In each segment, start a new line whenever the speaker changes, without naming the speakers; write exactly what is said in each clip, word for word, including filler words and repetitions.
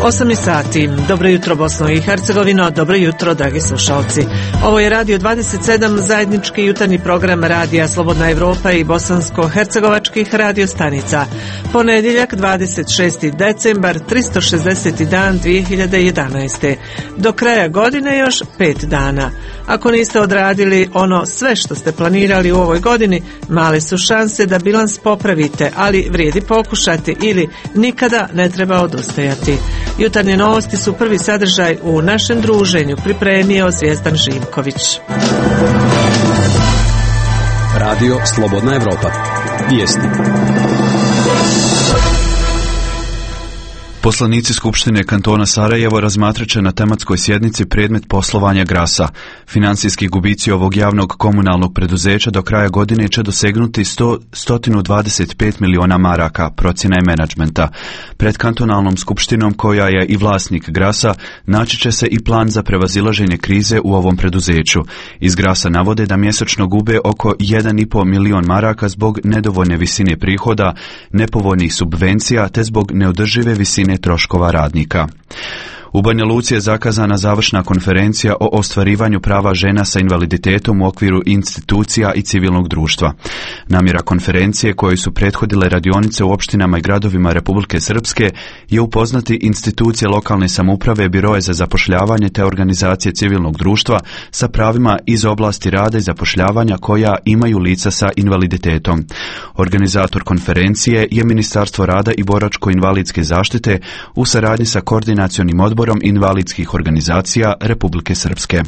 osam sati. Dobro jutro Bosno i Hercegovino, dobro jutro dragi slušalci. Ovo je Radio dvadeset sedam, zajednički jutarnji program Radija Slobodna Evropa i bosansko-hercegovačkih radiostanica. Ponedjeljak dvadeset šesti decembar, tristo šezdeseti dan dvije hiljade jedanaeste. Do kraja godine još pet dana. Ako niste odradili ono sve što ste planirali u ovoj godini, male su šanse da bilans popravite, ali vrijedi pokušati ili nikada ne treba odustajati. Jutarnje novosti su prvi sadržaj u našem druženju, pripremio Zvijezdan Živković.
Radio Slobodna Evropa. Vijesti. Poslanici Skupštine kantona Sarajevo razmatrat će na tematskoj sjednici predmet poslovanja Grasa. Financijski gubici ovog javnog komunalnog preduzeća do kraja godine će dosegnuti sto dvadeset pet miliona maraka, procjena je menadžmenta. Pred kantonalnom skupštinom, koja je i vlasnik Grasa, naći će se i plan za prevazilaženje krize u ovom preduzeću. Iz Grasa navode da mjesečno gube oko jedan i pol milion maraka zbog nedovoljne visine prihoda, nepovoljnih subvencija te zbog neodržive visine troškova radnika. U Banja Luci je zakazana završna konferencija o ostvarivanju prava žena sa invaliditetom u okviru institucija i civilnog društva. Namjera konferencije, kojoj su prethodile radionice u opštinama i gradovima Republike Srpske, je upoznati institucije lokalne samouprave, biroje za zapošljavanje te organizacije civilnog društva sa pravima iz oblasti rada i zapošljavanja koja imaju lica sa invaliditetom. Organizator konferencije je Ministarstvo rada i boračko-invalidske zaštite u saradnji sa koordinacionim odborom Odborom invalidskih organizacija Republike Srpske.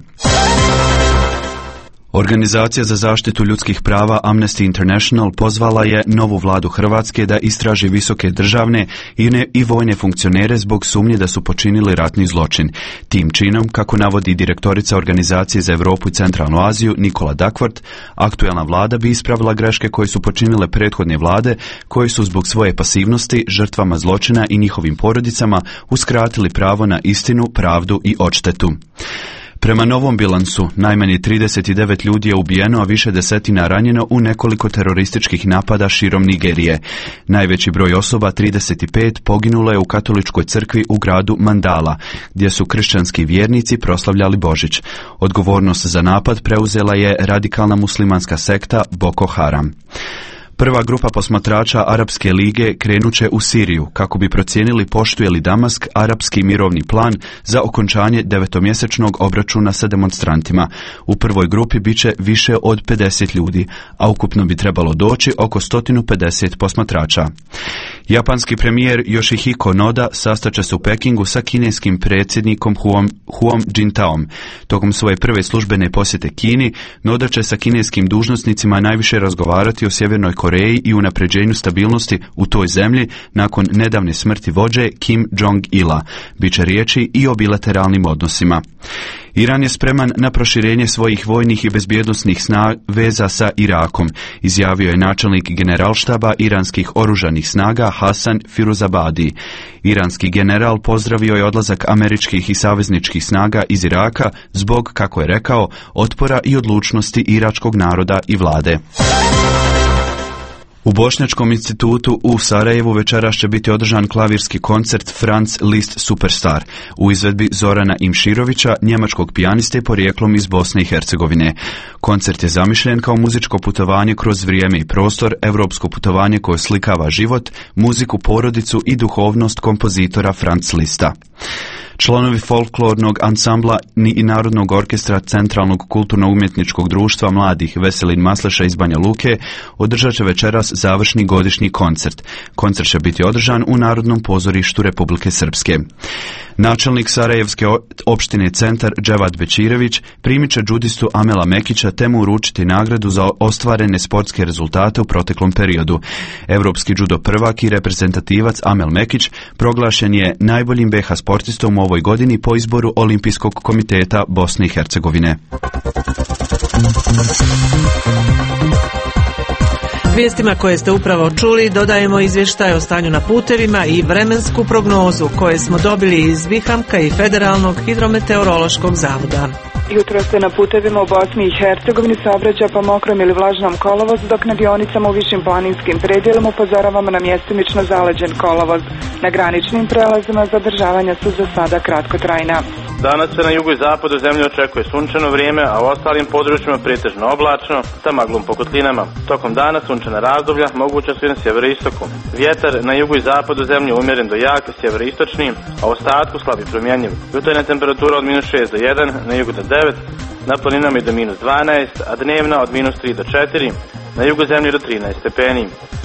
Organizacija za zaštitu ljudskih prava Amnesty International pozvala je novu vladu Hrvatske da istraži visoke državne i, ne, i vojne funkcionere zbog sumnje da su počinili ratni zločin. Tim činom, kako navodi direktorica Organizacije za Europu i Centralnu Aziju Nikola Duckworth, aktuelna vlada bi ispravila greške koje su počinile prethodne vlade, koje su zbog svoje pasivnosti žrtvama zločina i njihovim porodicama uskratili pravo na istinu, pravdu i odštetu. Prema novom bilansu, najmanje trideset devet ljudi je ubijeno, a više desetina ranjeno u nekoliko terorističkih napada širom Nigerije. Najveći broj osoba, trideset pet, poginulo je u katoličkoj crkvi u gradu Mandala, gdje su kršćanski vjernici proslavljali Božić. Odgovornost za napad preuzela je radikalna muslimanska sekta Boko Haram. Prva grupa posmatrača Arapske lige krenuće u Siriju kako bi procijenili poštuje li Damask arapski mirovni plan za okončanje devetomjesečnog obračuna sa demonstrantima. U prvoj grupi biće više od pedeset ljudi, a ukupno bi trebalo doći oko sto pedeset posmatrača. Japanski premijer Yoshihiko Noda sastaće se u Pekingu sa kineskim predsjednikom Huom, Huom Jintaom. Tokom svoje prve službene posjete Kini, Noda će sa kineskim dužnosnicima najviše razgovarati o Sjevernoj Koreji i unapređenju stabilnosti u toj zemlji nakon nedavne smrti vođe Kim Jong-ila. Biće riječi i o bilateralnim odnosima. Iran je spreman na proširenje svojih vojnih i bezbjednosnih snaga veza sa Irakom, izjavio je načelnik generalštaba iranskih oružanih snaga Hasan Firuzabadi. Iranski general pozdravio je odlazak američkih i savezničkih snaga iz Iraka zbog, kako je rekao, otpora i odlučnosti iračkog naroda i vlade. U Bošnjačkom institutu u Sarajevu večeras će biti održan klavirski koncert Franz Liszt Superstar u izvedbi Zorana Imširovića, njemačkog pijaniste porijeklom iz Bosne i Hercegovine. Koncert je zamišljen kao muzičko putovanje kroz vrijeme i prostor, europsko putovanje koje slikava život, muziku, porodicu i duhovnost kompozitora Franz Liszta. Članovi folklornog ansambla i Narodnog orkestra Centralnog kulturno-umjetničkog društva mladih Veselin Masleša iz Banja Luke održat će večeras završni godišnji koncert. Koncert će biti održan u Narodnom pozorištu Republike Srpske. Načelnik Sarajevske opštine Centar Dževad Bečirević primit će džudistu Amela Mekića te mu uručiti nagradu za ostvarene sportske rezultate u proteklom periodu. Evropski džudo prvak i reprezentativac Amel Mekić proglašen je najboljim be ha sportistom u ovoj godini po izboru Olimpijskog komiteta Bosne i Hercegovine.
Vijestima koje ste upravo čuli dodajemo izvještaj o stanju na putevima i vremensku prognozu koje smo dobili iz Vihamka i Federalnog hidrometeorološkog zavoda.
Jutro se na putevima u Bosni i Hercegovini saobraća po mokrom ili vlažnom kolovozu, dok na dionicama u višim planinskim predjelima upozoravamo na mjestimično zaleđen kolovoz. Na graničnim prelazima zadržavanja su za sada kratkotrajna.
Danas se na jugu i zapadu zemlje očekuje sunčano vrijeme, a u ostalim područjima pretežno oblačno sa maglom po kotlinama. Tokom dana sunčana razdoblja moguća su i na sjeveroistoku. Vjetar na jugu i zapadu zemlje umjeren do jak sjeveroistočni, a u ostatku slabi promjenjiv. Jutarnja temperatura od minus šest do jedan, na jugu do devet, na planinama i do minus dvanaest, a dnevna od minus tri do četiri, na jugu zemlje do trinaest stepeni.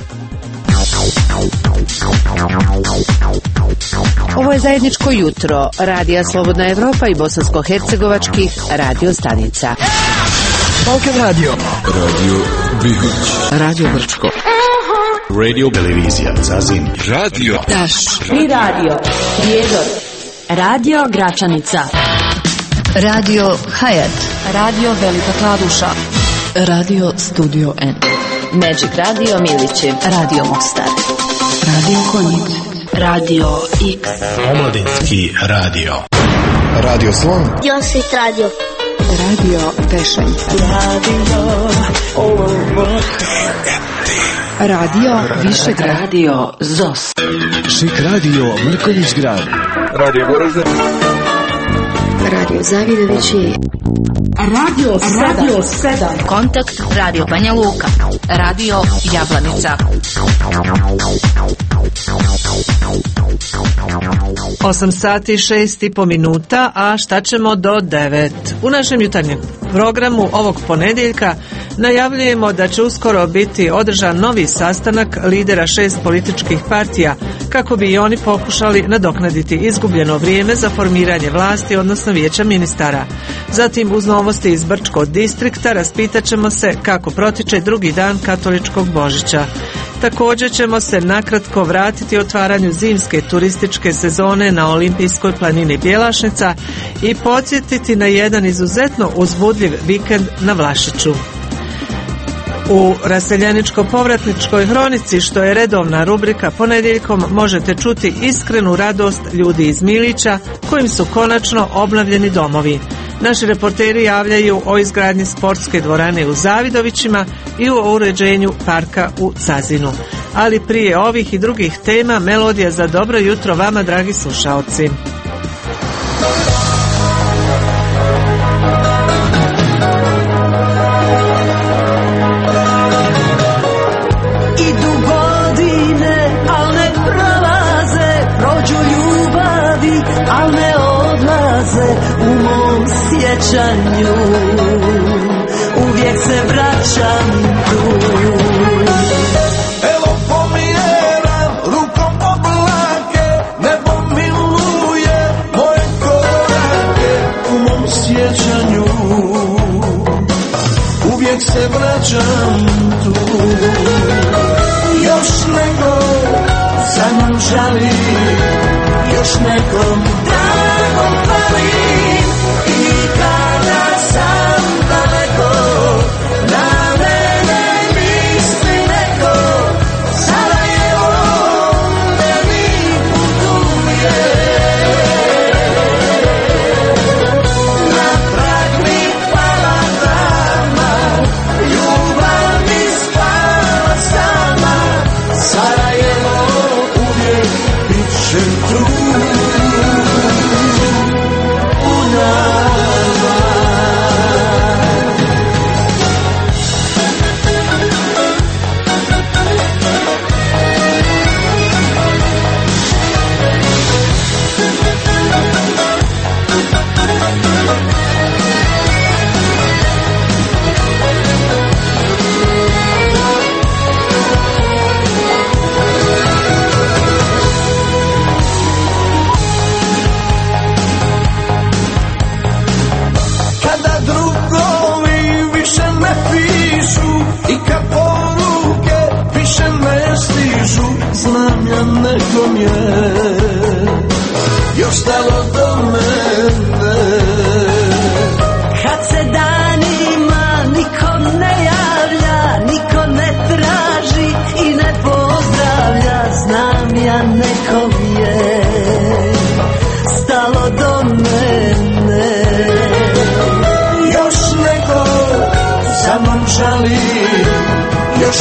Ovo je zajedničko jutro Radija Slobodna Evropa i bosansko-hercegovačkih radio stanica.
Balkan Radio, Radio Bihać, Radio Brčko, Radio Televizija Zazin, Radio
Taš i Radio Prijedor, Radio Gračanica, Radio Hayat, Radio Velika Kladuša, Radio Studio N, Magic Radio Milići, Radio Mostar, Radio Konjic, Radio X,
Omladinski radio, Radio Slon,
Josit Radio,
Radio Tešanj, Radio Radio Višegrad, Radio Zos,
Šik Radio Mrkonjić Grad, Radio Goražde,
Radio Zavidovići,
Radio Radio sedam,
Kontakt Radio Banja Luka, Radio Jablanica.
osam sati šest i po minuta, a šta ćemo do devet? U našem jutarnjem programu ovog ponedjeljka najavljujemo da će uskoro biti održan novi sastanak lidera šest političkih partija kako bi i oni pokušali nadoknaditi izgubljeno vrijeme za formiranje vlasti, odnosno vijeća ministara. Zatim uz novosti iz Brčkog distrikta raspitat ćemo se kako protiče drugi dan katoličkog Božića. Također ćemo se nakratko vratiti otvaranju zimske turističke sezone na olimpijskoj planini Bjelašnica i podsjetiti na jedan izuzetno uzbudljiv vikend na Vlašiću. U raseljeničko-povratničkoj hronici, što je redovna rubrika ponedjeljkom, možete čuti iskrenu radost ljudi iz Milića kojim su konačno obnovljeni domovi. Naši reporteri javljaju o izgradnji sportske dvorane u Zavidovićima i o uređenju parka u Cazinu. Ali prije ovih i drugih tema, melodija za dobro jutro vama, dragi slušaoci.
Idu godine, al ne prolaze, prođu ljubavi, al ne odlaze u mom sjećanju. Uvijek se vraćam tu.
Evo pomjeram rukom oblake, nebo miluje moje korake u mom sjećanju. Uvijek se vraćam tu. Još neko za mnom žali, još nekom dragom palim. I kada sam daleko, na mene misli neko. Sarajevo me mi putuje, na prag mi pala tama, ljubav mi spala sama. Sarajevo uvijek bit će tu.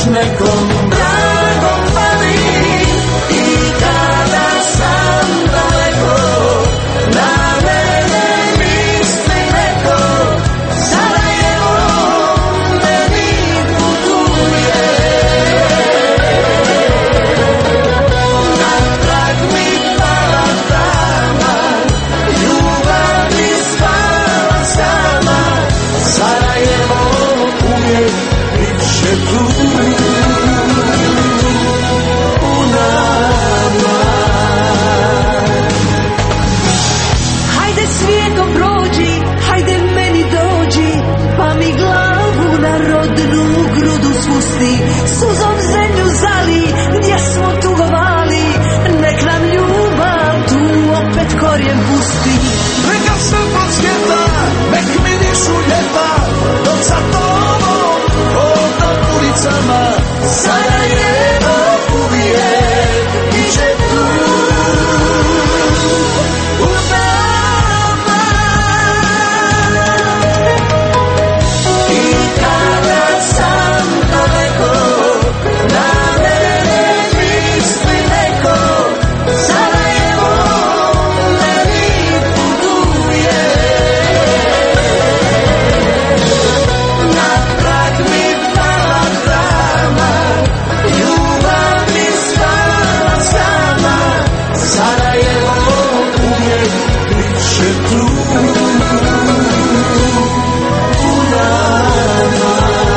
nekom dragom palim i kada sam daleko na mene misli neko Sarajevo meni putuje natrag mi pala tama ljubav mi spala sama Sarajevo uvijek bit će tu u nama.
Hajde svijetom prođi, hajde meni dođi, pa mi glavu na rodnu grudu spusti, suzom zemlju zali, gdje smo tugovali, nek nam ljubav tu opet korijen pusti.
Neka svjetlo svijeta, nek mirišu ljeta, dok sa tobom hodam ulicama, Sarajevo uvijek bit će tu u nama. I kada sam daleko, na mene misli neko, Sarajevo meni putuje natrag mi pala tama ljubav mi spala sama Sarajevo uvijek bit će tu u nama.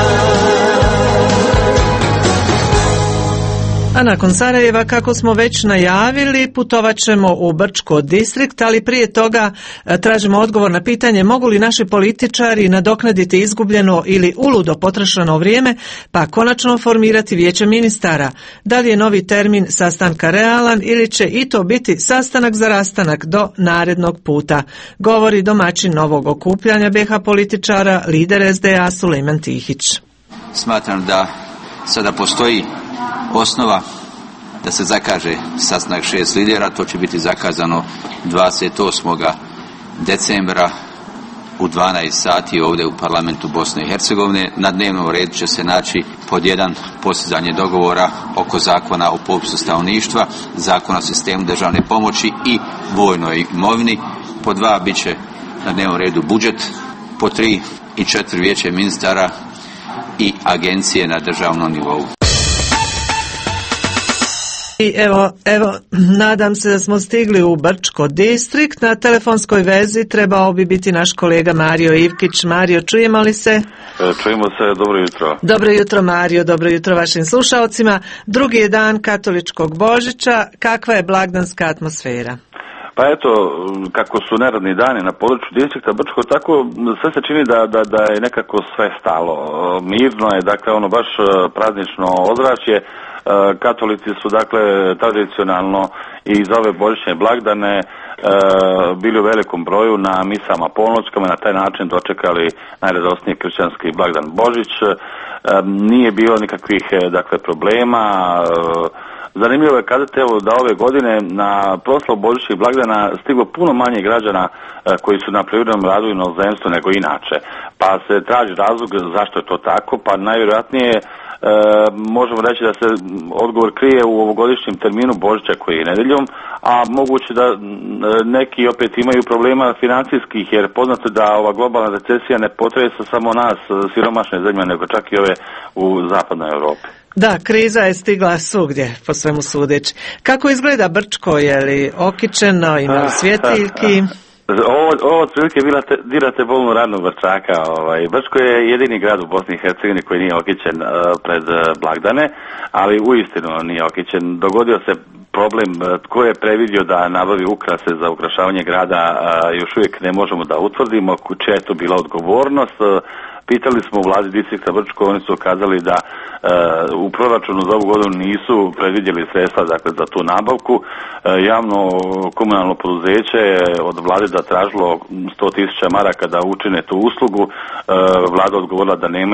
A nakon Sarajeva, kako smo već najavili, putovat ćemo u Brčko distrikt, ali prije toga e, tražimo odgovor na pitanje mogu li naši političari nadoknaditi izgubljeno ili uludo potrošeno vrijeme, pa konačno formirati vijeće ministara. Da li je novi termin sastanka realan ili će i to biti sastanak za rastanak do narednog puta, govori domaćin novog okupljanja be ha političara, lider es de a Sulejman Tihić.
Smatram da sada postoji osnova da se zakaže sastanak šest lidera, to će biti zakazano dvadeset osmog decembra u dvanaest sati ovdje u parlamentu Bosne i Hercegovine. Na dnevnom redu će se naći pod jedan postizanje dogovora oko zakona o popisu stanovništva, zakona o sistemu državne pomoći i vojnoj imovini. Po dva bit će na dnevnom redu budžet, po tri i četiri vijeće ministara i agencije na državnom nivou.
I evo, evo, nadam se da smo stigli u Brčko distrikt. Na telefonskoj vezi trebao bi biti naš kolega Mario Ivkić. Mario, čujemo li se?
Čujemo se, dobro jutro.
Dobro jutro, Mario, dobro jutro vašim slušalcima. Drugi je dan katoličkog Božića. Kakva je blagdanska atmosfera?
Pa eto, kako su neradni dani na području distrikta Brčko, tako sve se čini da, da, da je nekako sve stalo. Mirno je, dakle, ono baš praznično ozračje. Katolici su, dakle, tradicionalno i za ove božićne blagdane e, bili u velikom broju na misama polnoćkama i na taj način dočekali najradosniji kršćanski blagdan Božić. E, nije bilo nikakvih, dakle, problema. E, zanimljivo je kazati, evo, da ove godine na proslavu božićnih blagdana stiglo puno manje građana e, koji su na privrednom radu u inozemstvu nego inače. Pa se traži razlog zašto je to tako, pa najvjerojatnije E, možemo reći da se odgovor krije u ovogodišnjem terminu Božića koji je nedjeljom, a moguće da neki opet imaju problema financijskih, jer poznato da ova globalna recesija ne potresa samo nas, siromašne zemlje, nego čak i ove u zapadnoj Europi.
Da, kriza je stigla svugdje, po svemu sudeći. Kako izgleda Brčko, je li okičeno, ima li svjetiljki?
Ovo, ovo otprilike dirate bolnu radnog Brčaka. Ovaj. Brčko je jedini grad u Bosni i Hercegovini koji nije okićen uh, pred uh, blagdane, ali uistinu nije okićen. Dogodio se problem uh, tko je previdio da nabavi ukrase za ukrašavanje grada, uh, još uvijek ne možemo da utvrdimo čija je to bila odgovornost. Uh, Pitali smo u vladi distrikta Brčko, oni su ukazali da e, u proračunu za ovu godinu nisu predvidjeli sredstva, dakle, za tu nabavku. E, javno komunalno poduzeće je od vlade zatražilo sto tisuća maraka da učine tu uslugu. E, vlada odgovorila da nemaju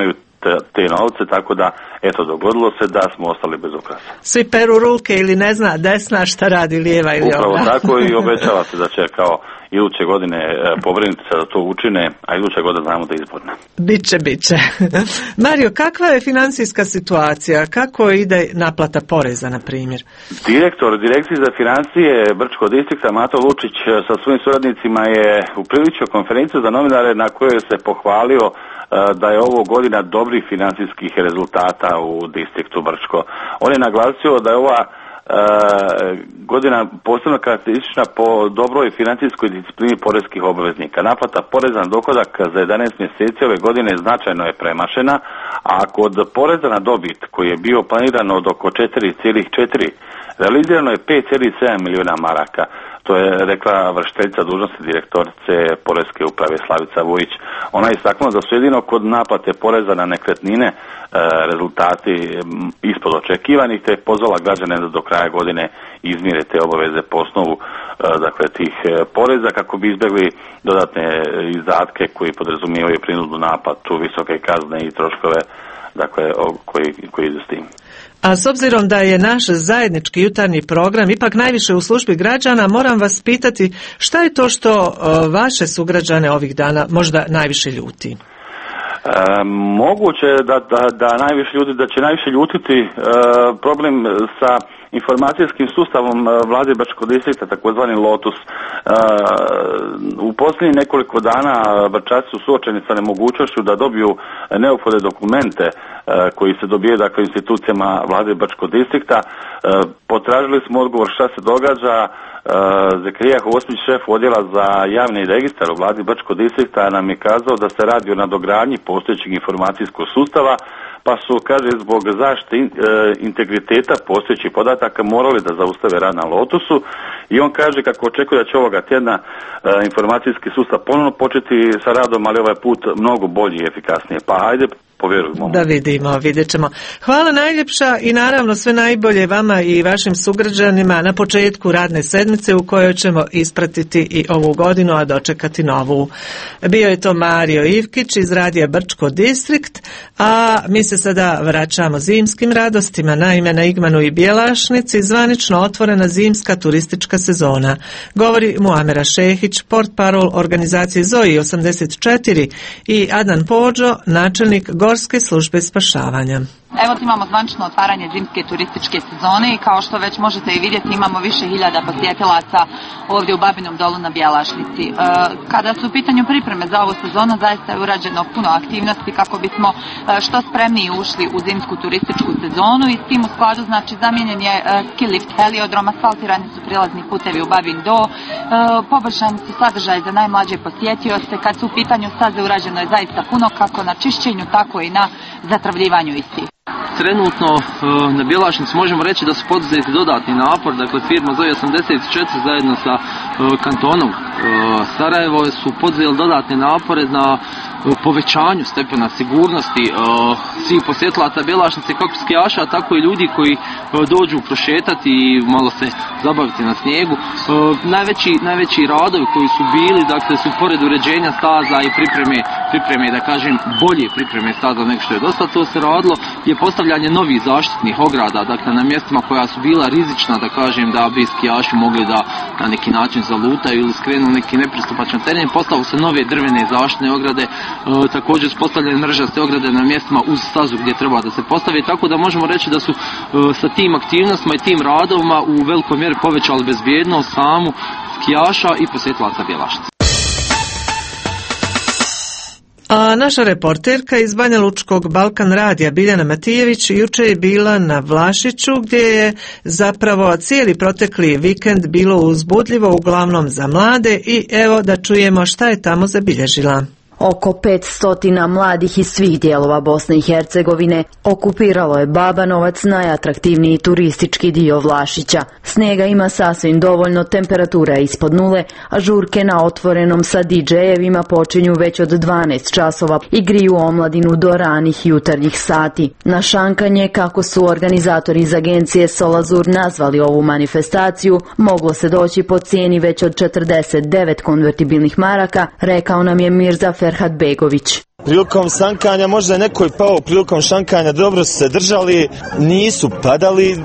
te, te novce, tako da eto dogodilo se da smo ostali bez ukrasa.
Svi peru ruke ili ne zna desna šta radi lijeva ili
upravo
obratno.
Tako i obećava se da će kao iduće godine pobrinuti se da to učine, a iduće godine znamo da je izborna.
Biće, biće. Mario, kakva je financijska situacija? Kako ide naplata poreza, na primjer?
Direktor Direkcije za financije Brčkog distrikta Mato Lučić sa svojim suradnicima je upriličio konferenciju za novinare na kojoj se pohvalio da je ovo godina dobrih financijskih rezultata u distriktu Brčko. On je naglasio da je ova Uh, godina posebno karakteristična po dobroj financijskoj disciplini porezkih obveznika. Naplata poreza na dohodak za jedanaest mjeseci ove godine značajno je premašena, a kod poreza na dobit koji je bio planiran od oko četiri zarez četiri realizirano je pet zarez sedam milijuna maraka. To je rekla vršiteljica dužnosti direktorice Poreske uprave Slavica Vujić. Ona je istaknula da su jedino kod naplate poreza na nekretnine e, rezultati ispod očekivanih, te je pozvala građane da do kraja godine izmire te obaveze po osnovu e, dakle, tih e, poreza kako bi izbjegli dodatne izdatke koji podrazumijevaju prinudnu naplatu, visoke kazne i troškove dakle, o, koji, koji idu s tim.
A s obzirom da je naš zajednički jutarnji program ipak najviše u službi građana, moram vas pitati šta je to što uh, vaše sugrađane ovih dana možda najviše ljuti?
E, moguće da, da, da najviše ljudi, da će najviše ljutiti e, problem sa informacijskim sustavom vlade Brčkog distrikta, takozvani Lotus. E, u posljednjih nekoliko dana Brčaci su suočeni sa nemogućnošću da dobiju neophodne dokumente e, koji se dobije dakle institucijama vlade Brčkog distrikta. E, potražili smo odgovor šta se događa. E, Zekrija Hosmić, šef odjela za javni registar u vladi Brčkog distrikta, nam je kazao da se radi o nadogradnji postojećeg informacijskog sustava, pa su, kaže, zbog zaštite e, integriteta postojećih podataka morali da zaustave rad na Lotusu i on kaže kako očekuje da će ovoga tjedna e, informacijski sustav ponovno početi sa radom, ali ovaj put mnogo bolji i efikasnije. Pa hajde, povjerujemo.
Da vidimo, vidjet ćemo. Hvala najljepša i naravno sve najbolje vama i vašim sugrađanima na početku radne sedmice u kojoj ćemo ispratiti i ovu godinu, a dočekati novu. Bio je to Mario Ivkić iz radija Brčko distrikt, a mi se sada vraćamo zimskim radostima. Naime, na Igmanu i Bjelašnici zvanično otvorena zimska turistička sezona. Govori Muamera Šehić, portparol organizacije Zoji osamdeset četiri i Adan Pođo, načelnik Gorske službe spašavanja.
Evo imamo zvanično otvaranje zimske turističke sezone i kao što već možete i vidjeti imamo više hiljada posjetilaca ovdje u Babinom Dolu na Bjelašnici. E, kada su u pitanju pripreme za ovu sezonu zaista je urađeno puno aktivnosti kako bismo e, što spremniji ušli u zimsku turističku sezonu i s tim u skladu znači zamijenjen je e, ski lift heliodrom, asfaltirani su prilazni putevi u Babin Do, e, poboljšani su sadržaj za najmlađe posjetioce, kad su u pitanju staze urađeno je zaista puno kako na čišćenju tako i na zatravljivanju istih.
Trenutno na Bjelašnici možemo reći da su poduzeti dodatni napor, dakle firma Zoja osamdeset četiri zajedno sa kantonom Sarajevo su poduzeli dodatne napore na povećanju stepena sigurnosti svih posjetilaca Bjelašnice, kako skijaša, tako i ljudi koji dođu prošetati i malo se zabaviti na snijegu. Najveći, najveći radovi koji su bili, dakle su pored uređenja staza i pripreme, pripreme da kažem bolje pripreme staza nego što je dosta to se radilo, je postavljanje novih zaštitnih ograda, dakle na mjestima koja su bila rizična, da kažem, da bi skijaši mogli da na neki način zalutaju ili skrenu neki nepristupačan teren. Postavili su nove drvene zaštitne ograde, e, također su postavljene mrežaste ograde na mjestima uz stazu gdje treba da se postavi, tako da možemo reći da su e, sa tim aktivnostima i tim radovima u velikoj mjeri povećali bezbjednost samu skijaša i posjetilaca Bjelašnice.
A naša reporterka iz Banja Lučkog Balkan radija Biljana Matijević jučer je bila na Vlašiću gdje je zapravo cijeli protekli vikend bilo uzbudljivo uglavnom za mlade i evo da čujemo šta je tamo zabilježila.
Oko petsto mladih iz svih dijelova Bosne i Hercegovine okupiralo je Babanovac, najatraktivniji turistički dio Vlašića. Snijega ima sasvim dovoljno, temperatura je ispod nule, a žurke na otvorenom sa di džejevima počinju već od dvanaest časova i griju omladinu do ranih jutarnjih sati. Na šankanje, kako su organizatori iz agencije Solazur nazvali ovu manifestaciju, moglo se doći po cijeni već od četrdeset devet konvertibilnih maraka, rekao nam je Mirza Ferhat Begović.
Prilikom sankanja možda je neko i pao, prilikom šankanja dobro su se držali, nisu padali,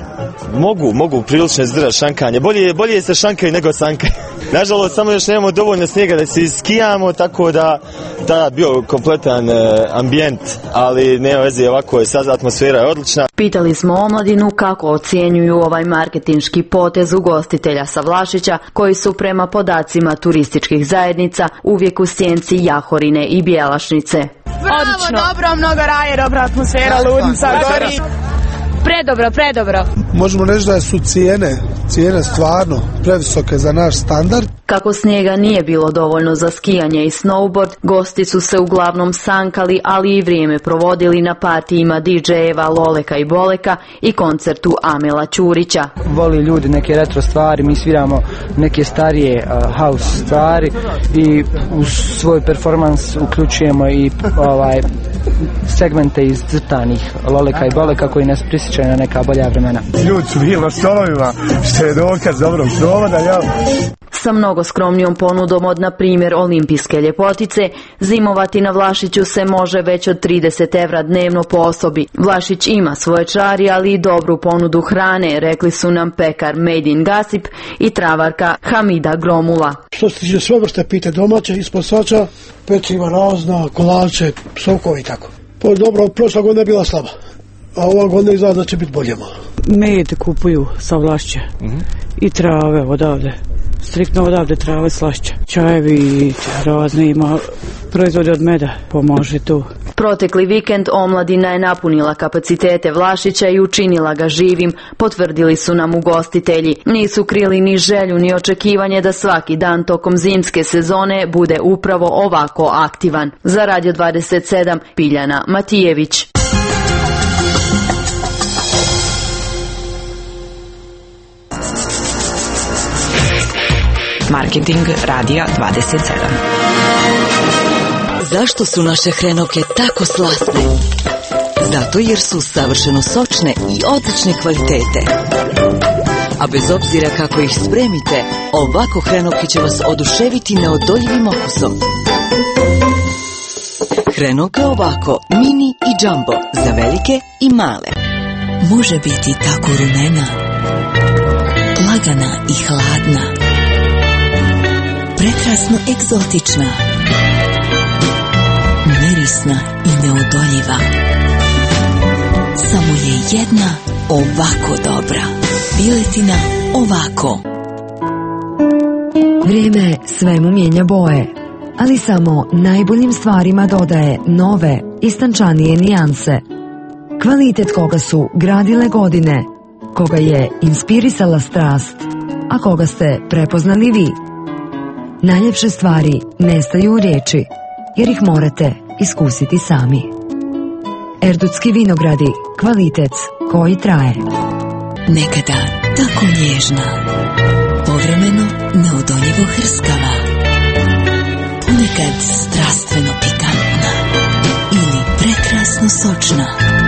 mogu, mogu prilično izdržati šankanje. Bolje, bolje se šankaju nego sankaju. Nažalost, samo još nemamo dovoljno snijega da se iskijamo, tako da tada bio kompletan e, ambijent, ali nema veze, ovako je sad, atmosfera je odlična.
Pitali smo omladinu kako ocjenjuju ovaj marketinški potez ugostitelja sa Vlašića, koji su prema podacima turističkih zajednica uvijek u sjenci Jahorine i Bjelašnice.
Odlično. Dobro, mnogo raje, dobra atmosfera, ludnica, gori. Predobro, predobro.
Možemo reći da su cijene, cijene stvarno previsoke za naš standard.
Kako snijega nije bilo dovoljno za skijanje i snowboard, gosti su se uglavnom sankali, ali i vrijeme provodili na partijima D J-eva Loleka i Boleka i koncertu Amela Ćurića.
Voli ljudi neke retro stvari, mi sviramo neke starije uh, house stvari i u svoj performans uključujemo i ovaj segmente iz crtanih Loleka i Boleka koji nas prisjećaju na neka bolja vremena.
Ljudi su bili na stolovima, što je dokaz dobrog provoda, ja.
Sa mnogo skromnijom ponudom od, na primjer, olimpijske ljepotice, zimovati na Vlašiću se može već od trideset evra dnevno po osobi. Vlašić ima svoje čari, ali i dobru ponudu hrane, rekli su nam pekar Made in Gasip i travarka Hamida Gromula.
Što se tiče sve vrste pite domaće, ispod svača, peciva razna, kolače, sokovi i tako. Pa dobro, prošla godina je bila slaba, a ova godina izgleda da će biti bolje malo.
Med kupuju sa Vlašća mm-hmm. i trave odavde. Striktno odavde trave slašća. Čajevi i razne ima proizvode od meda. Pomože tu.
Protekli vikend omladina je napunila kapacitete Vlašića i učinila ga živim, potvrdili su nam ugostitelji. Nisu krili ni želju ni očekivanje da svaki dan tokom zimske sezone bude upravo ovako aktivan. Za Radio dvadeset sedam, Piljana Matijević.
Marketing Radija dvadeset sedam.
Zašto su naše hrenovke tako slatne? Zato jer su savršeno sočne i odlične kvalitete. A bez obzira kako ih spremite, ovako hrenovke će vas oduševiti neodoljivim okusom. Hrenovke ovako, mini i džambo, za velike i male. Može biti tako rumena, lagana i hladna, prekrasno egzotična, mirisna i neodoljiva. Samo je jedna ovako dobra. Piletina ovako.
Vrijeme svemu mijenja boje, ali samo najboljim stvarima dodaje nove, istančanije nijanse. Kvalitet koga su gradile godine, koga je inspirisala strast, a koga ste prepoznali vi. Najljepše stvari nestaju u riječi, jer ih morate iskusiti sami. Erdutski vinogradi, kvalitet koji traje.
Nekada tako nježna, povremeno neodoljivo hrskava, ponekad strastveno pikantna ili prekrasno sočna.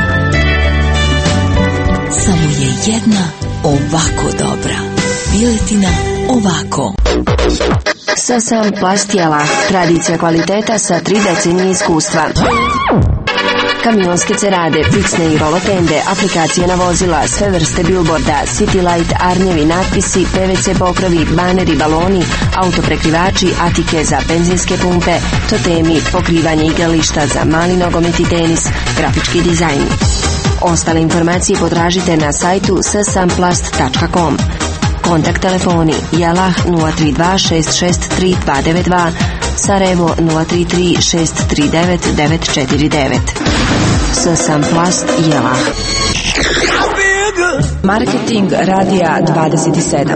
Samo je jedna ovako dobra. Piletina ovako.
Sasam plastijala, tradicija kvaliteta sa tri decenije iskustva. Kamionske cerade, fiksne i rolotende, aplikacije na vozila, sve vrste billboarda, city light, arnjevi, natpisi, P V C pokrovi, baneri, baloni, autoprekrivači, atike za benzinske pumpe, totemi, pokrivanje igrališta za mali nogomet i tenis, grafički dizajn. Ostale informacije potražite na sajtu sasamplast tačka com. Kontakt telefoni Jelah nula tri dva šest šest tri dva devet dva, Sarajevo nula tri tri šest tri devet devet četiri devet. Sasamplast Jelah.
Marketing Radija dvadeset sedam.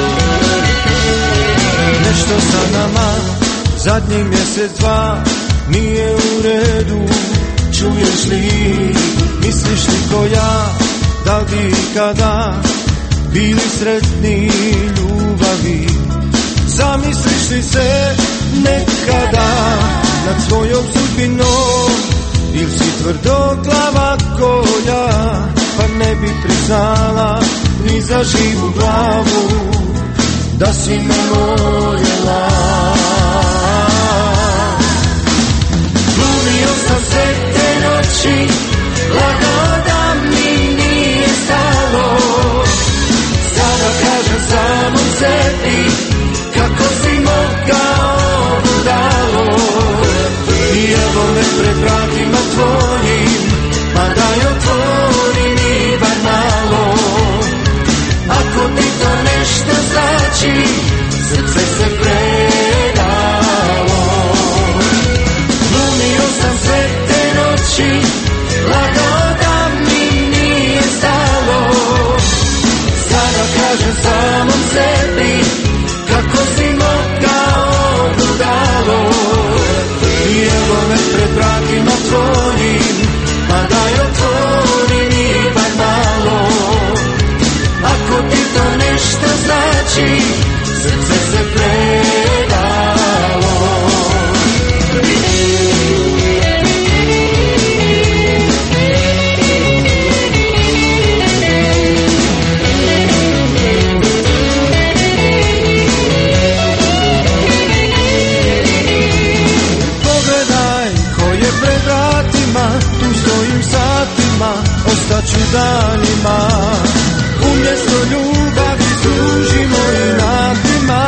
Zadnji mjesec dva nije u redu, čuješ li, misliš li ko ja, da bi kada bili sretni ljubavi, zamisliš li se nekada nad svojom sudbinom, ili si tvrdoglava ko ja, pa ne bi priznala ni za živu glavu da si me voljela. Glumio sam sve te noći, lagao da mi nije stalo, sada kažem samom sebi kako si mogao budalo. I evo me pred vratima tvojim, pa daj otvori mi bar malo. Ako ti to nešto znači, srce se predalo. Glumio sam sve te noći, lagao da mi nije stalo, sada kažem samom sebi kako si mogao budalo. I evo me pred vratima tvojim, pa daj otvori mi bar malo. Ako ti to nešto znači, srce se predalo. Tu stojim satima, ostaću danima, umjesto ljubavi služimo inatima.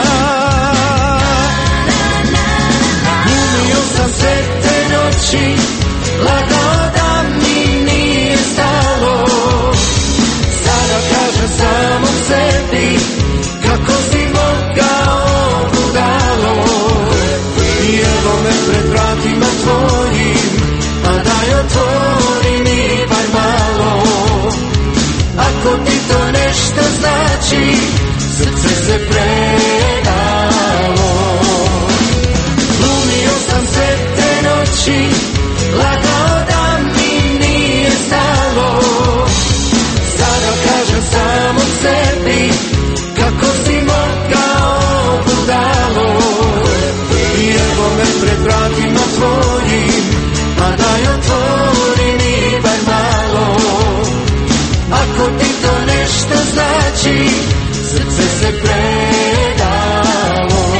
Glumio sam sve te noći, lagao da mi nije stalo, sada kažem samom sebi kako si mogao budalo. I evo me pred vratima tvojim, pa daj otvori mi bar malo. Ako ti to nešto znači, srce se predalo. Glumio sam sve te noći, lagao da mi nije stalo, sada kažem samom sebi kako si mogao budalo. I evo me pred vratima tvojim, pa daj otvori mi bar malo. Ako ti to nešto znači, srce se predalo.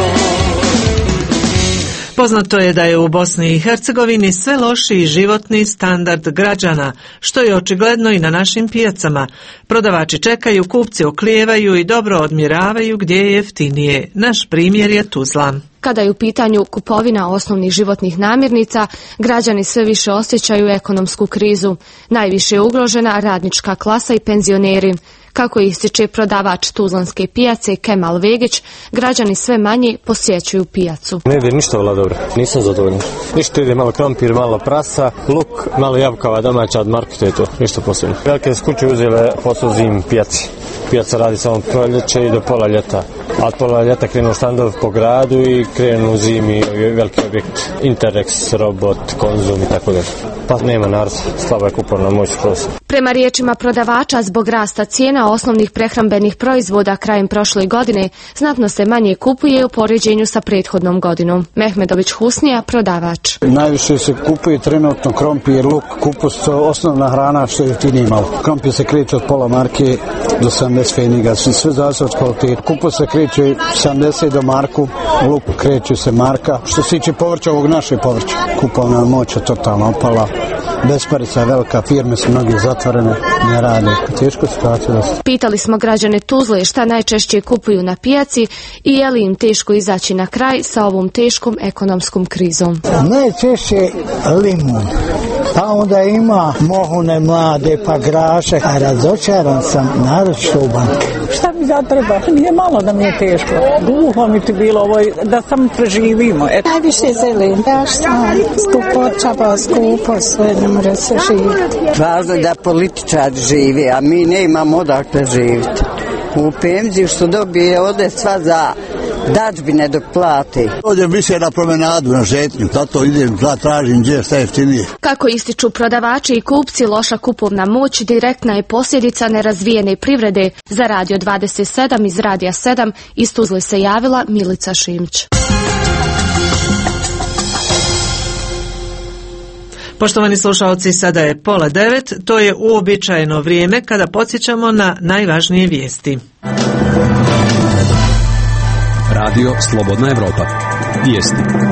Poznato je da je u Bosni i Hercegovini sve lošiji životni standard građana, što je očigledno i na našim pijacama. Prodavači čekaju, kupci oklijevaju i dobro odmjeravaju gdje je jeftinije. Naš primjer je Tuzla.
Kada je u pitanju kupovina osnovnih životnih namirnica, građani sve više osjećaju ekonomsku krizu. Najviše je ugrožena radnička klasa i penzioneri. Kako ističe prodavač tuzlanske pijace Kemal Vegić, građani sve manje posjećuju pijacu.
Ne ide ništa vola dobro, nisam zadovoljan. Ništa ide malo krompir, malo prasa, luk, malo jabkova domaća od marketa je to, ništa posebno. Velike skuće uzele posao zim pijaci. Pijaca radi samo proljeće i do pola ljeta. A od pola ljeta krenu štandovi po gradu i krenu u zimi veliki objekt. Interrex, Robot, Konzum i tako da. Pa nema narod, slaba je kupovna moć skroz.
Prema riječima prodavača, zbog rasta cijena osnovnih prehrambenih proizvoda krajem prošle godine znatno se manje kupuje u poređenju sa prethodnom godinom. Mehmedović Husnija, prodavač.
Najviše se kupuje trenutno krompir, luk, kupus, osnovna hrana što je jeftinije malo. Krompir se kreće od pola marke do sedamdeset feniga, sve zavisi od kvaliteta. Kupus se kreće sedamdeset do marku, luk kreće se marka. Što se tiče povrća, ovog naše povrća, kupovna moć je totalno opala. Besparica je velika, firme su mnogi zatvorene, ne rade. Teško situacija da se...
Pitali smo građane Tuzle šta najčešće kupuju na pijaci i je li im teško izaći na kraj sa ovom teškom ekonomskom krizom.
Najčešće limun, pa onda ima mohune mlade, pa graše, a razočaran sam naročito u banke.
Šta mi da treba? Nije malo da mi je teško. Gluho mi ti bilo ovo, da samo preživimo. Et...
Najviše zelen, daš sam, skupo čaba, skupo, sve ne mora se živjeti.
Važno je da političar živi, a mi ne imamo odakle živjeti. U penziju što dobije ode sva za dačbine dok plati.
Ovdje više na promenadu, na žetnju, zato idem, da tražim gdje šta jeftinije.
Kako ističu prodavači i kupci, loša kupovna moć direktna je posljedica nerazvijene privrede. Za Radio dvadeset sedam iz Radija sedam iz Tuzle se javila Milica Šimić.
Poštovani slušalci, sada je pola devet, to je uobičajeno vrijeme kada podsjećamo na najvažnije vijesti.
Radio Slobodna Evropa. Vijesti.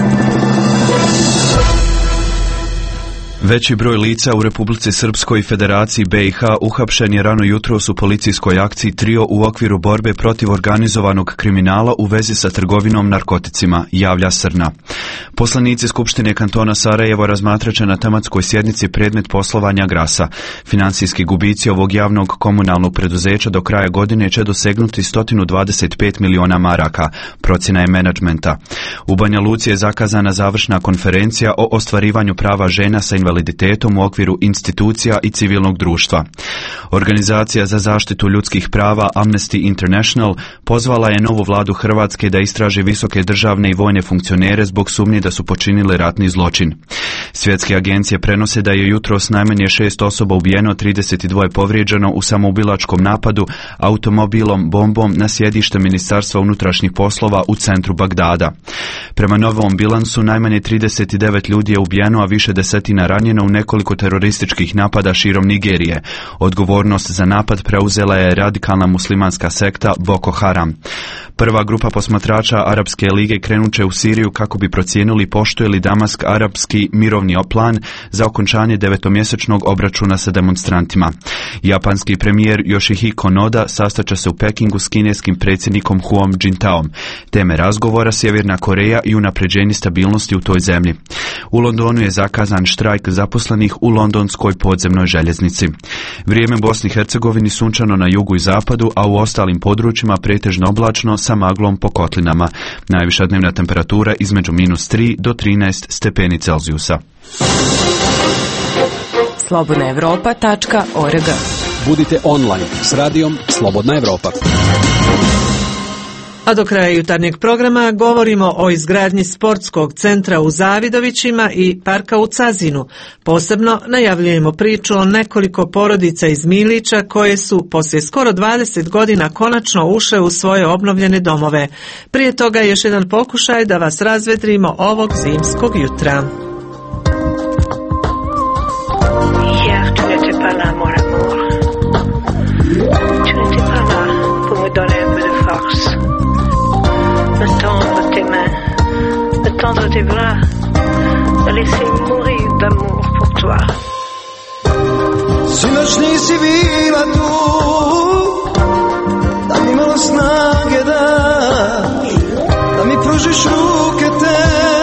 Veći broj lica u Republici Srpskoj i Federaciji B i H uhapšen je rano jutros u policijskoj akciji Trio u okviru borbe protiv organizovanog kriminala u vezi sa trgovinom narkoticima, javlja Srna. Poslanici Skupštine kantona Sarajevo razmatraće na tematskoj sjednici predmet poslovanja Grasa. Financijski gubici ovog javnog komunalnog preduzeća do kraja godine će dosegnuti sto dvadeset pet miliona maraka, procjena je menadžmenta. U Banja Luci je zakazana završna konferencija o ostvarivanju prava žena sa invaliditetom u okviru institucija i civilnog društva. Organizacija za zaštitu ljudskih prava Amnesty International pozvala je novu vladu Hrvatske da istraži visoke državne i vojne funkcionere zbog sumnje da su počinili ratni zločin. Svjetske agencije prenose da je jutros najmanje šest osoba ubijeno, trideset dva povrijeđeno u samoubilačkom napadu automobilom bombom na sjedište Ministarstva unutrašnjih poslova u centru Bagdada. Prema novom bilansu najmanje trideset devet ljudi je ubijeno, a više desetina ranjeno u nekoliko terorističkih napada širom Nigerije. Odgovornost za napad preuzela je radikalna muslimanska sekta Boko Haram. Prva grupa posmatrača Arapske lige krenut će u Siriju kako bi procijenili poštuje li Damask arapski mirovni plan za okončanje devetomjesečnog obračuna sa demonstrantima. Japanski premijer Yoshihiko Noda sastaće se u Pekingu s kineskim predsjednikom Huom Jintaom. Teme razgovora Sjeverna Koreja i unapređenje stabilnosti u toj zemlji. U Londonu je zakazan štrajk zaposlenih u londonskoj podzemnoj željeznici. Vrijeme Bosni i Hercegovini sunčano na jugu i zapadu, a u ostalim područjima pretežno oblačno sa maglom po kotlinama. Najviša dnevna temperatura između minus tri do trinaest stepeni Celzijusa.
slobodna evropa tačka org.
Budite online s radijom Slobodna Evropa.
A do kraja jutarnjeg programa govorimo o izgradnji sportskog centra u Zavidovićima i parka u Cazinu. Posebno najavljujemo priču o nekoliko porodica iz Milića koje su poslije skoro dvadeset godina konačno ušle u svoje obnovljene domove. Prije toga još jedan pokušaj da vas razvedrimo ovog zimskog jutra.
Hier, tu n'étais pas là, mon amour. Tu n'étais pas là pour me donner un peu de force. Me tendre tes mains, me tendre tes bras, me laisser mourir d'amour pour toi.
Sinoć nisi bila tu, da mi malo snage daš, da mi pružiš ruke te,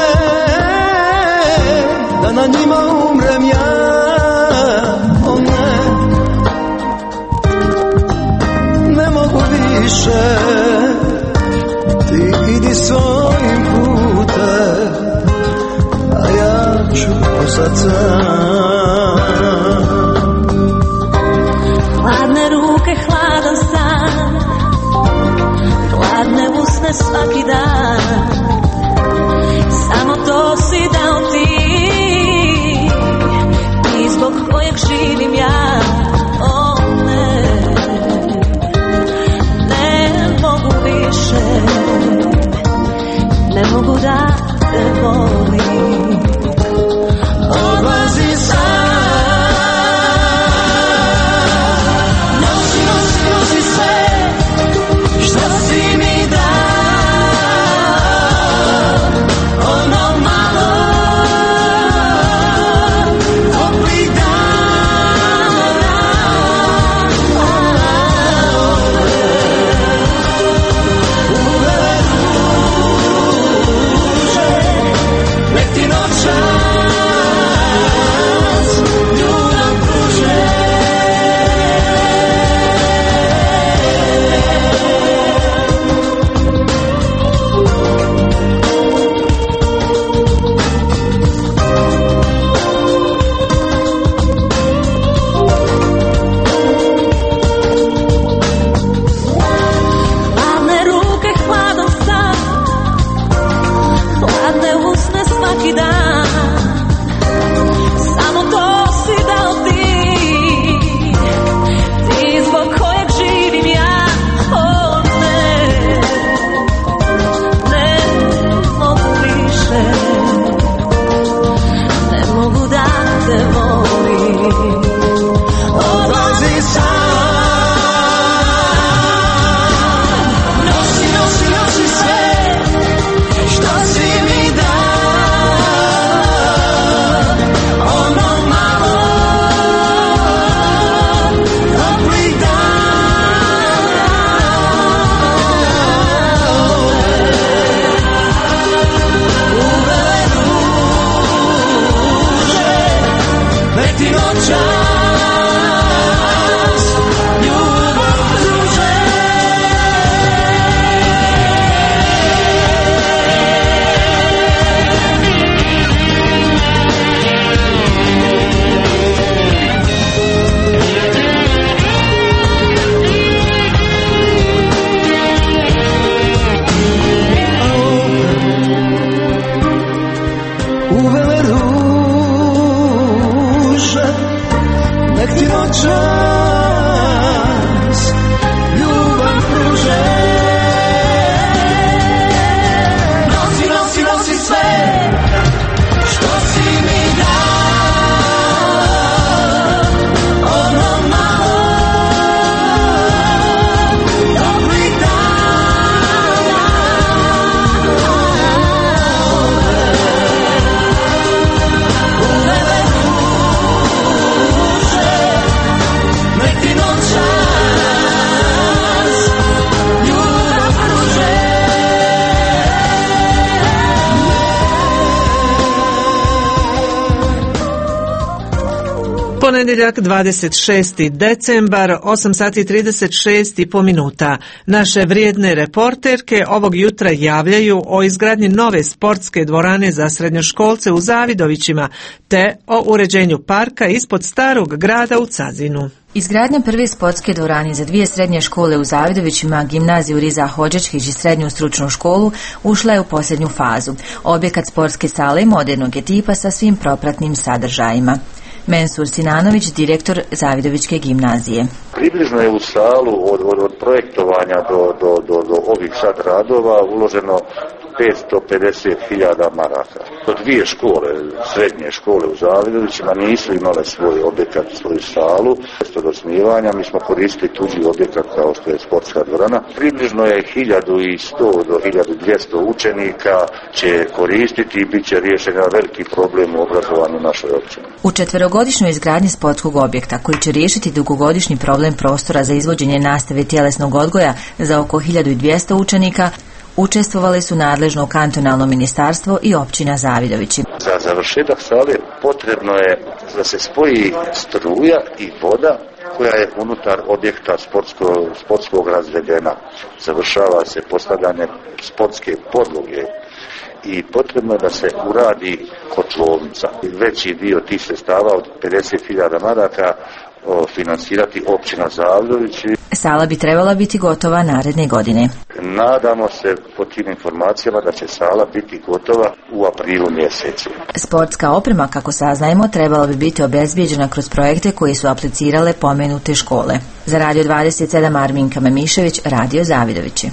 da na njima umrem ja, o ne, ne mogu više. Idi svojim putem, a ja ću ostati sam.
Hladne ruke, hladan san, hladne usne svaki dan. Samo to si dao ti, i zbog kojeg živim ja. O ne, ne
čas ljubav pruže. Nosi, nosi, nosi sve što si mi dao, ono malo toplih dana. U nebe duše, nek ti noćas ljubav pruže.
Ponedjeljak dvadeset šesti decembar, osam sati i trideset šest i po minuta. Naše vrijedne reporterke ovog jutra javljaju o izgradnji nove sportske dvorane za srednjoškolce u Zavidovićima, te o uređenju parka ispod starog grada u Cazinu.
Izgradnja prve sportske dvorane za dvije srednje škole u Zavidovićima, gimnaziju Riza Hodžićkić i srednju stručnu školu ušla je u posljednju fazu. Objekat sportske sale modernog je tipa sa svim propratnim sadržajima. Mensur Sinanović, direktor Zavidovićke gimnazije.
Približno je u salu od, od, od projektovanja do, do, do, do ovih sad radova uloženo petsto pedeset hiljada maraka. To dvije škole, srednje škole u Zavidovićima nisu imale svoj objekat, svoju salu. Mjesto do osnivanja mi smo koristili tuđi objekat kao što je sportska dvorana. Približno je hiljadu sto do hiljadu dvjesto učenika će koristiti i bit će riješen veliki problem u obrazovanju našoj općini.
U četverogodišnjoj izgradnji sportskog objekta koji će riješiti dugogodišnji problem prostora za izvođenje nastave tjelesnog odgoja za oko hiljadu dvjesto učenika, učestvovali su nadležno kantonalno ministarstvo i općina Zavidovići.
Za završetak sale potrebno je da se spoji struja i voda koja je unutar objekta sportsko, sportskog razvedena. Završava se postavljanje sportske podloge i potrebno je da se uradi kotlovnica. Veći dio tih sredstava od pedeset hiljada maraka financirati općina Zavidovići.
Sala bi trebala biti gotova naredne godine.
Nadamo se po tim informacijama da će sala biti gotova u aprilu mjesecu.
Sportska oprema, kako saznajemo, trebala bi biti obezbijeđena kroz projekte koji su aplicirale pomenute škole. Za Radio dvadeset sedam Arminka Memišević, Radio Zavidovići.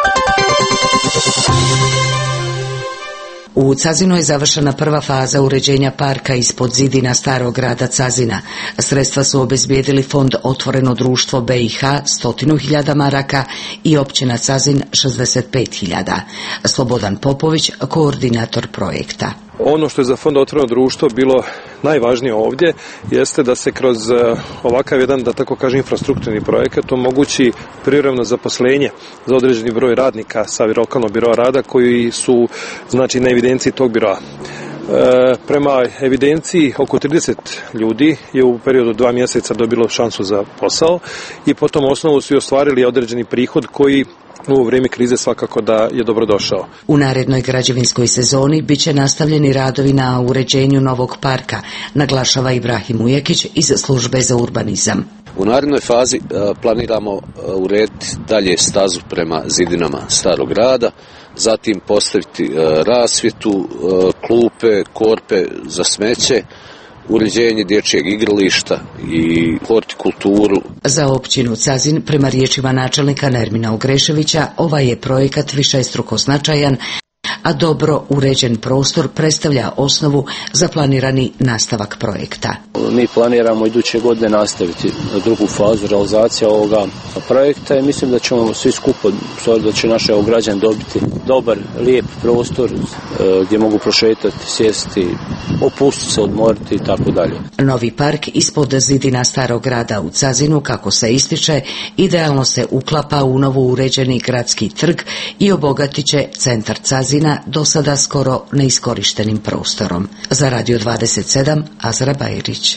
U Cazinu je završena prva faza uređenja parka ispod zidina starog grada Cazina. Sredstva su obezbijedili Fond Otvoreno društvo B i H stotinu hiljada maraka i općina Cazin šezdeset pet hiljada. Slobodan Popović, koordinator projekta.
Ono što je za Fond Otvoreno društvo bilo najvažnije ovdje jeste da se kroz ovakav jedan, da tako kažem, infrastrukturni projekat omogući privremeno zaposlenje za određeni broj radnika sa lokalnog biroa rada koji su, znači, na evidenciji tog biroa. E, prema evidenciji oko trideset ljudi je u periodu dva mjeseca dobilo šansu za posao i po tom osnovu su i ostvarili određeni prihod koji u ovo vrijeme krize svakako da je dobro došao.
U narednoj građevinskoj sezoni bit će nastavljeni radovi na uređenju novog parka, naglašava Ibrahim Ujekić iz službe za urbanizam.
U narednoj fazi planiramo urediti dalje stazu prema zidinama starog grada, zatim postaviti rasvjetu, klupe, korpe za smeće, uređenje dječjeg igrališta i hortikulturu.
Za općinu Cazin, prema riječima načelnika Nermina Ugreševića, ovaj je projekat višestruko značajan, a dobro uređen prostor predstavlja osnovu za planirani nastavak projekta.
Mi planiramo iduće godine nastaviti drugu fazu realizacije ovoga projekta i mislim da ćemo svi skupo, da će naši građani dobiti dobar, lijep prostor gdje mogu prošetati, sjesti, opustiti se, odmoriti i tako dalje.
Novi park ispod zidina starog grada u Cazinu, kako se ističe, idealno se uklapa u novo uređeni gradski trg i obogatit će centar Cazina, do sada skoro neiskorištenim prostorom. Za Radio dvadeset sedam, Azra Bajrić.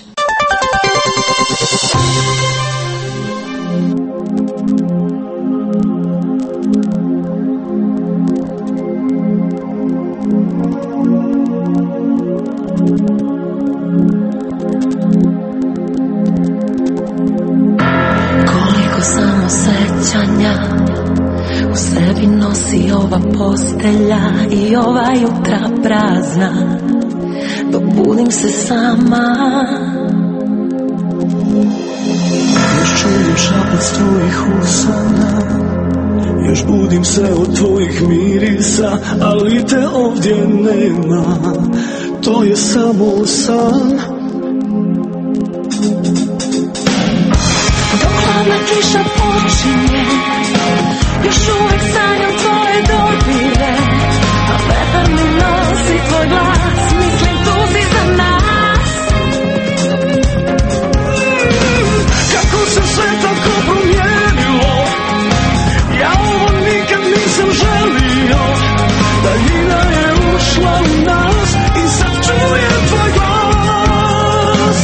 Koliko samo sećanja u sebi nosi ova postelja i ova jutra prazna, dok budim se sama.
čujem šapac tvojih usana, još budim se od tvojih mirisa, ali te ovdje nema, to je samo san.
Dok hladna kiša počinje, još uvijek sanjam tvoje dodire, a vetar mi nosi tvoj glas, mislim tu si za nas.
Kako se sve tako promijenilo, ja ovo nikad nisam želio, daljina je ušla u nas i sad čujem tvoj glas.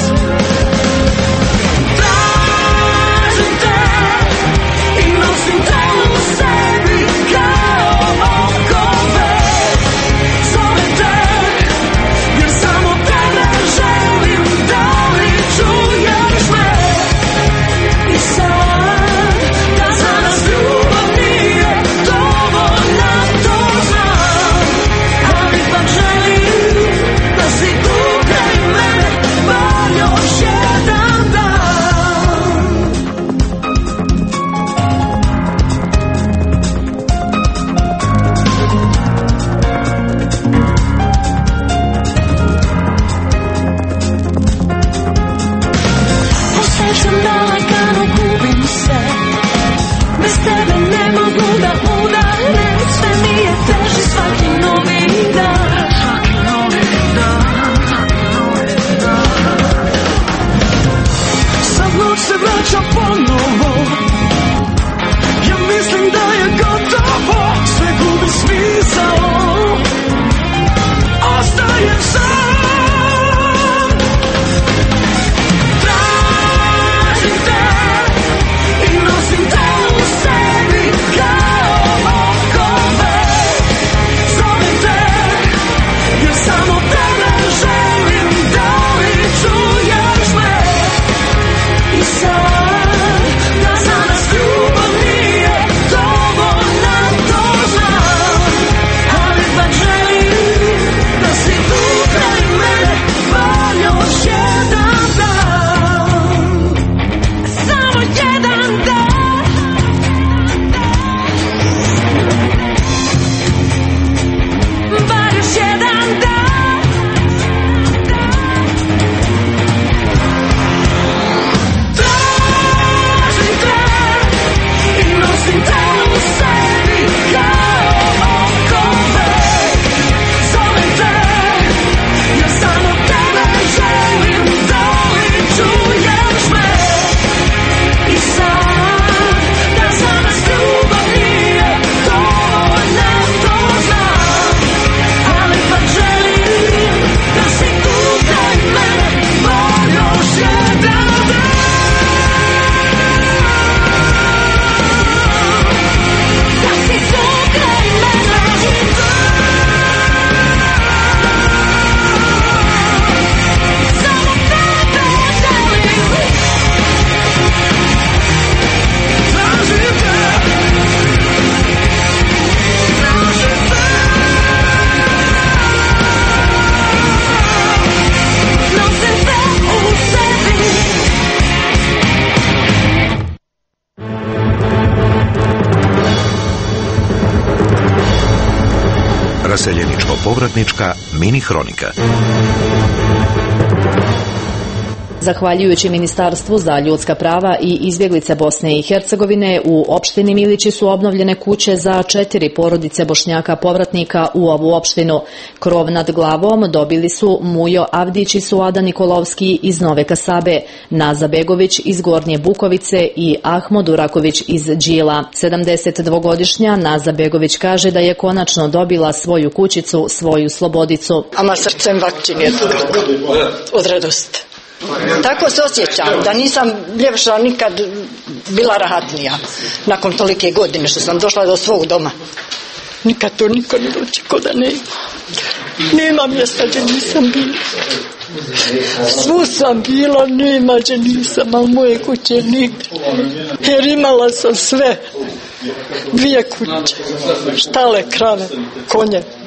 Tražim te i nosim te u sebi kao okove, zovem te jer samo tebe želim, da li čuješ me? I sad da za nas ljubav nije dovoljna, to znam, ali ipak želim da si tu kraj mene, bar još jedan dan. Osjećam da lagano gubim se, bez tebe ne mogu da udanem, sve mi je teži svaki novi dan. Svaki novi dan, novi dan. Sad noć se vraća ponovo, ja mislim da je gotovo, sve gubi smisao, ostajem sam. Tražim te i nosim te u sebi kao okove, zovem te jer samo tebe želim, da li čuješ me? I sad da za nas ljubav nije dovoljna, to znam, ali ipak želim da si tu kraj mene, bar još jedan dan. Samo jedan dan. Bar još jedan dan. Tražim te i nosim te u sebi kao okove, zovem te jer samo tebe želim, da li čuješ me? I sad da za nas ljubav nije dovoljna, to znam, ali ipak želim da si tu kraj mene, bar još jedan dan. Da si tu kraj mene, samo tebe želim. Tražim te, tražim te, nosim te u sebi.
Raseljeničko-povratnička mini hronika.
Zahvaljujući Ministarstvu za ljudska prava i izbjeglice Bosne i Hercegovine, u opštini Milići su obnovljene kuće za četiri porodice Bošnjaka povratnika u ovu opštinu. Krov nad glavom dobili su Mujo Avdić i Suada Nikolovski iz Nove Kasabe, Naza Begović iz Gornje Bukovice i Ahmo Duraković iz Đila. sedamdesetdvogodišnja Naza Begović kaže da je konačno dobila svoju kućicu, svoju slobodicu.
Ama srcem vakčinje od radosti. Tako se osjećam, da nisam ljepša nikad bila rahatnija nakon tolike godine što sam došla do svog doma. Nikad to niko ne dočekao da nema. Nema mjesta gdje nisam bila. Svu sam bila, nema gdje nisam, a u moje kuće nigdje. Jer imala sam sve. Dvije kuće, štale, krave, konje,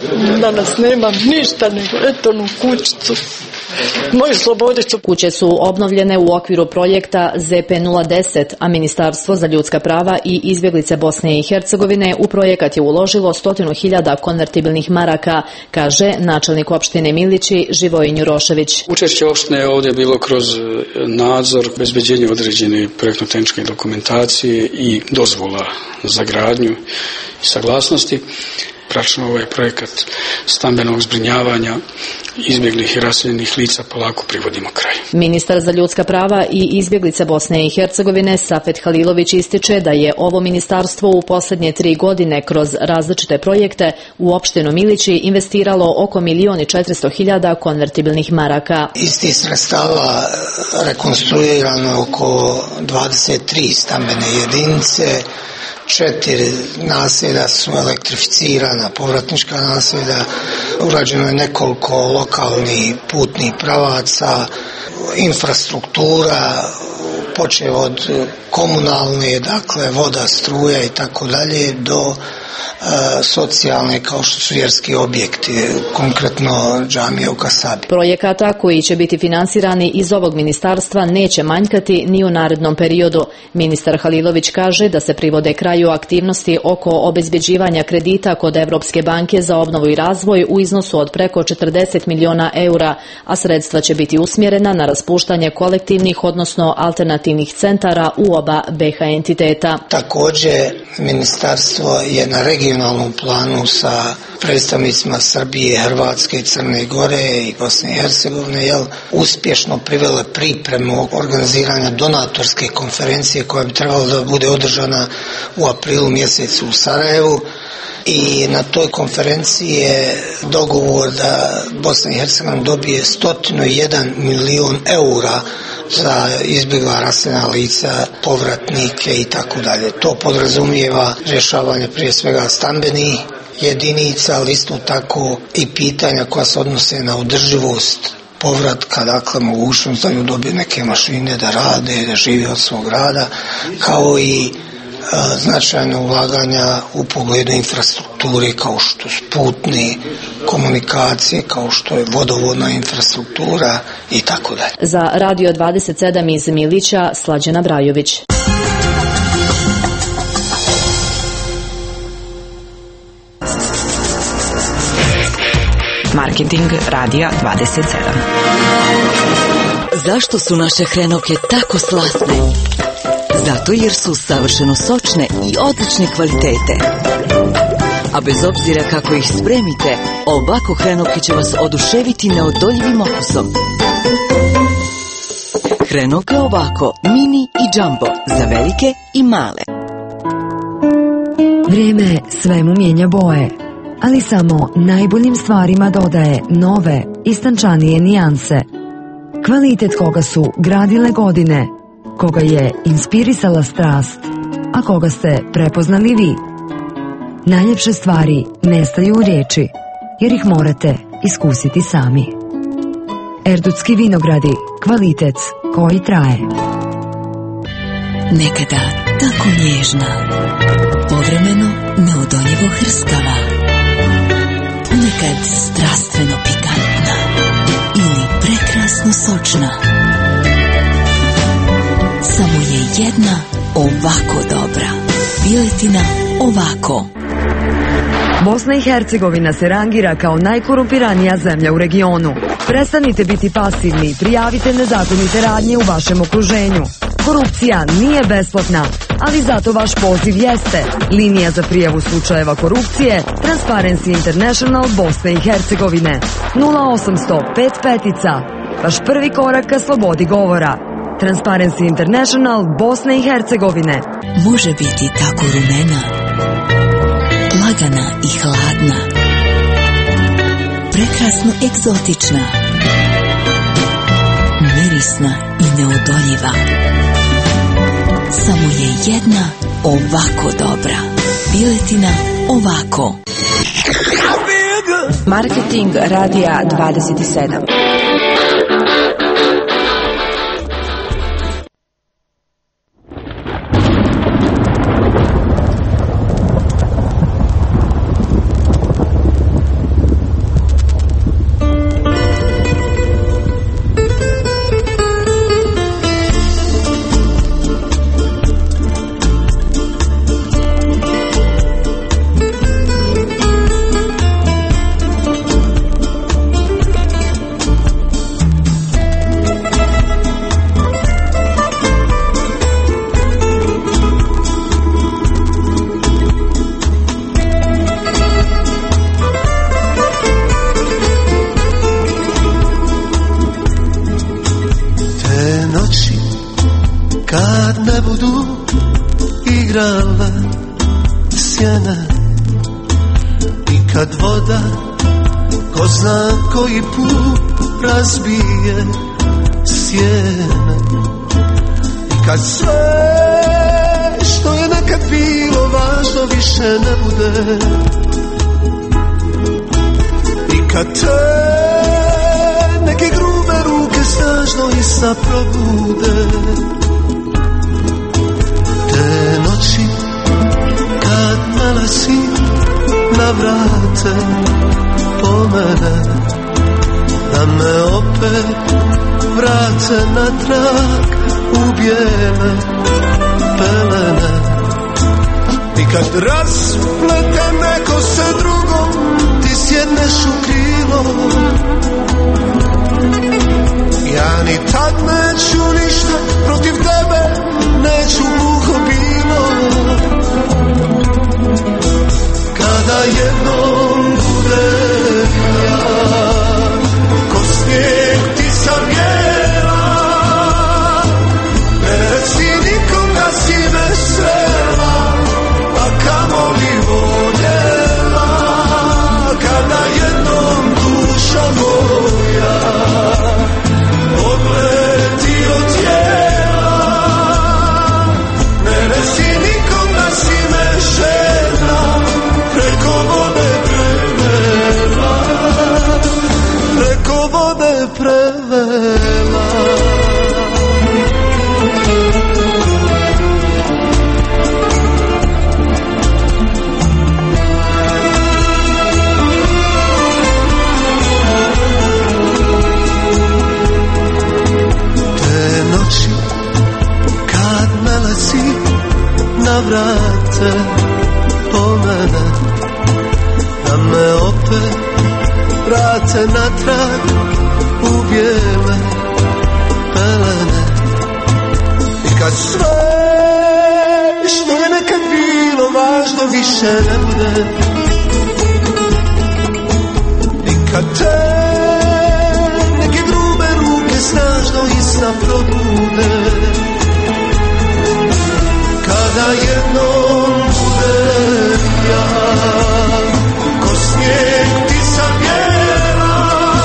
Danas nemam ništa nego eto onu kućicu. Moju slobodicu.
Kuće su obnovljene u okviru projekta Z P nula deset, a Ministarstvo za ljudska prava i izbjeglice Bosne i Hercegovine u projekat je uložilo stotinu hiljada konvertibilnih maraka, kaže načelnik opštine Milići Živojin Njurošević.
Učešće opštine je ovdje bilo kroz nadzor, obezbeđenje određene projektno-tehničke dokumentacije i dozvola za gradnju i saglasnosti. Praktično ovaj projekat stambenog zbrinjavanja izbjeglih i raseljenih lica polako privodimo kraju.
Ministar za ljudska prava i izbjeglice Bosne i Hercegovine Safet Halilović ističe da je ovo ministarstvo u posljednje tri godine kroz različite projekte u opštinu Milići investiralo oko milijon i četiristo hiljada konvertibilnih maraka.
Iz tih sredstava rekonstruirano oko dvadeset tri stambene jedinice, četiri naselja su elektrificirana, povratnička naselja, urađeno je nekoliko lokalnih putnih pravaca, infrastruktura, počeo od komunalne, dakle voda, struja i tako dalje, do e, socijalne kao što su vjerski objekti, konkretno džamija u Kasabi.
Projekata koji će biti finansirani iz ovog ministarstva neće manjkati ni u narednom periodu. Ministar Halilović kaže da se privode kraju aktivnosti oko obezbeđivanja kredita kod Evropske banke za obnovu i razvoj u iznosu od preko četrdeset miliona eura, a sredstva će biti usmjerena na raspuštanje kolektivnih, odnosno alternativnih centara u oba B H entiteta.
Također, ministarstvo je na regionalnom planu sa predstavnicima Srbije, Hrvatske, Crne Gore i Bosne i Hercegovine jel, uspješno privele pripremu organiziranja donatorske konferencije koja bi trebala da bude održana u aprilu mjesecu u Sarajevu. I na toj konferenciji je dogovor da Bosna i Hercegovina dobije stotinu jedan milion eura za izbjegla raseljena lica, povratnike i tako dalje. To podrazumijeva rješavanje prije svega stambenih jedinica, ali isto tako i pitanja koja se odnose na održivost povratka, dakle mogućnost da ljudi dobiju neke mašine da rade, da žive od svog rada, kao i značajno ulaganja u pogledu infrastrukture kao što su putne komunikacije, kao što je vodovodna infrastruktura i tako dalje.
Za Radio dvadeset sedam iz Milića, Slađana Brajović.
Marketing Radija dvadeset sedam.
Zašto su naše hrenovke tako slatne? Zato jer su savršeno sočne i odlične kvalitete. A bez obzira kako ih spremite, ovako hrenovke će vas oduševiti neodoljivim okusom. Hrenovke ovako, mini i džambo, za velike i male.
Vrijeme svemu mijenja boje, ali samo najboljim stvarima dodaje nove, istančanije nijanse. Kvalitet koga su gradile godine, koga je inspirisala strast, a koga ste prepoznali vi. Najljepše stvari nestaju u riječi, jer ih morate iskusiti sami. Erdutski vinogradi, kvalitet koji traje.
Nekada tako nježna, povremeno neodoljivo hrskava, ponekad strastveno pikantna ili prekrasno sočna. Samo je jedna ovako dobra. Piletina ovako.
Bosna i Hercegovina se rangira kao najkorumpiranija zemlja u regionu. Prestanite biti pasivni i prijavite nezakonite radnje u vašem okruženju. Korupcija nije besplatna, ali zato vaš poziv jeste. Linija za prijavu slučajeva korupcije Transparency International Bosne i Hercegovine nula osamsto pet petica. Vaš prvi korak ka slobodi govora. Transparency International Bosne i Hercegovine.
Može biti tako rumena, lagana i hladna, prekrasno egzotična, mirisna i neodoljiva. Samo je jedna ovako dobra. Piletina ovako.
Marketing Radija dvadeset sedam.
kad ne budu igrale sjene i kad voda ko zna koji put razbije sjene i kad sve što je nekad bilo važno više ne bude i kad te neke grube ruke snažno i sa probude te noći kad melesi navrate po mene da me opet vrate natrag u bijele pelene i kad rasplete neko se drugom ti sjedneš u krilo ja ni tad neću ništa protiv tebe neću gluho bilo kada jednom budem ja ko snijeg ti sam bijela ne reci nikom da si me srela a kamoli voljela kada jednom duša moja odleti od tijela ne reci nikom da si me žena preko vode prevela preko vode prevela te noći kad meleci navrate po mene da me opet vrate natrag u bijele pelene i kad sve što je nekad bilo važno više ne bude i kad te neke grube ruke snažno i sa probude kada jednom budem ja ko snijeg ti sam bijela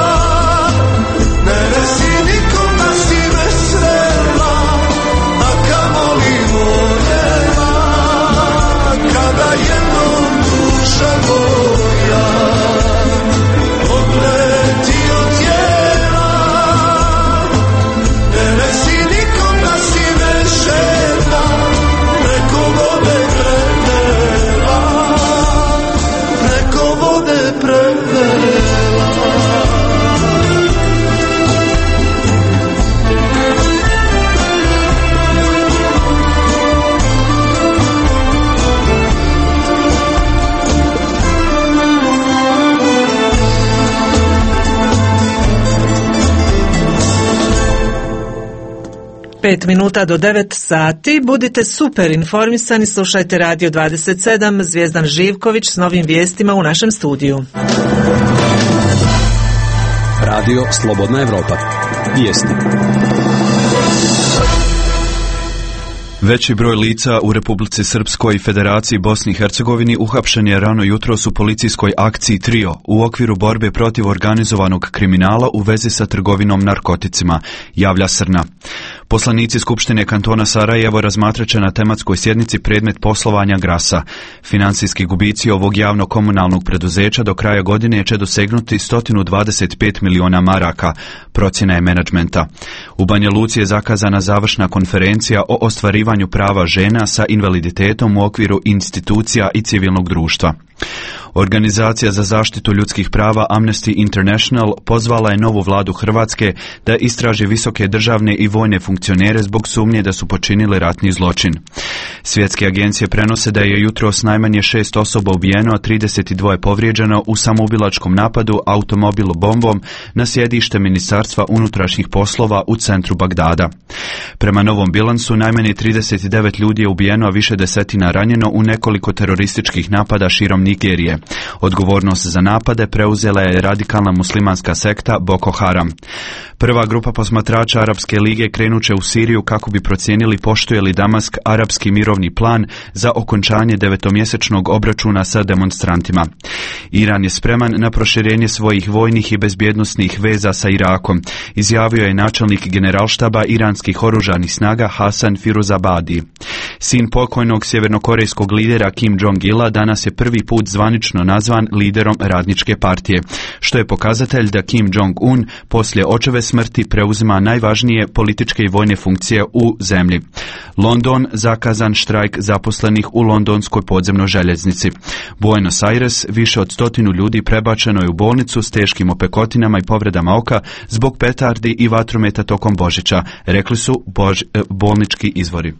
ne reci nikom da si me srela a kamoli voljela kada jednom duša moja odleti od tijela ne reci nikom da si me žena preko vode prevela preko vode prevela
Pet minuta do devet sati. Budite super informisani, slušajte Radio dvadeset sedam, Zvijezdan Živković s novim vijestima u našem studiju.
Radio Slobodna Evropa. Vijesti.
Veći broj lica u Republici Srpskoj i Federaciji Bosni i Hercegovini uhapšen je rano jutros u policijskoj akciji Trio u okviru borbe protiv organizovanog kriminala u vezi sa trgovinom narkoticima, javlja Srna. Poslanici Skupštine kantona Sarajevo razmatrat će na tematskoj sjednici predmet poslovanja Grasa. Finansijski gubici ovog javno-komunalnog preduzeća do kraja godine će dosegnuti sto dvadeset pet miliona maraka, procjena je menadžmenta. U Banja Luci je zakazana završna konferencija o ostvarivanju prava žena sa invaliditetom u okviru institucija i civilnog društva. Organizacija za zaštitu ljudskih prava Amnesty International pozvala je novu vladu Hrvatske da istraži visoke državne i vojne funkcionere zbog sumnje da su počinili ratni zločin. Svjetske agencije prenose da je jutros najmanje šest osoba ubijeno, a trideset dva povrijeđeno u samoubilačkom napadu automobil bombom na sjedište Ministarstva unutrašnjih poslova u centru Bagdada. Prema novom bilansu, najmanje trideset devet ljudi je ubijeno, a više desetina ranjeno u nekoliko terorističkih napada širom Nigerije. Odgovornost za napade preuzela je radikalna muslimanska sekta Boko Haram. Prva grupa posmatrača Arapske lige krenuće u Siriju kako bi procijenili poštuje li Damask arapski mirovni plan za okončanje devetomjesečnog obračuna sa demonstrantima. Iran je spreman na proširenje svojih vojnih i bezbjednosnih veza sa Irakom, izjavio je načelnik generalštaba iranskih oružanih snaga Hasan Firuzabadi. Sin pokojnog sjevernokorejskog lidera Kim Jong-ila danas je prvi put zvanično nazvan liderom radničke partije, što je pokazatelj da Kim Jong-un poslije očeve smrti preuzima najvažnije političke i vojne funkcije u zemlji. London zakazan štrajk zaposlenih u londonskoj podzemnoj željeznici. Buenos Aires više od stotinu ljudi prebačeno je u bolnicu s teškim opekotinama i povredama oka zbog petardi i vatrometa tokom Božića, rekli su bož, bolnički izvori.